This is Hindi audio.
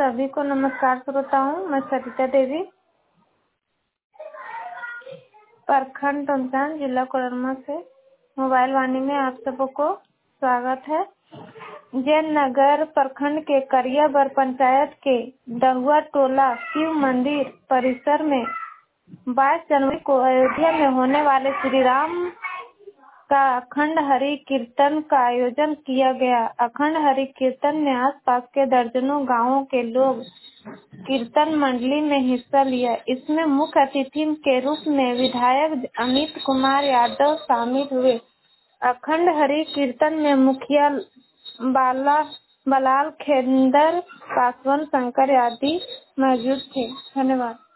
सभी को नमस्कार श्रोताओं, मैं सरिता देवी, प्रखंड टोंचान, जिला कोडरमा से मोबाइल वाणी में आप सबको स्वागत है। जैन नगर प्रखंड के करियाबर पंचायत के दहुआ टोला शिव मंदिर परिसर में 22 जनवरी को अयोध्या में होने वाले श्री राम का अखंड हरि कीर्तन का आयोजन किया गया। अखंड हरि कीर्तन में आसपास के दर्जनों गांवों के लोग कीर्तन मंडली में हिस्सा लिया। इसमें मुख्य अतिथि के रूप में विधायक अमित कुमार यादव शामिल हुए। अखंड हरि कीर्तन में मुखिया बलाल खेंदर, पासवान शंकर आदि मौजूद थे। धन्यवाद।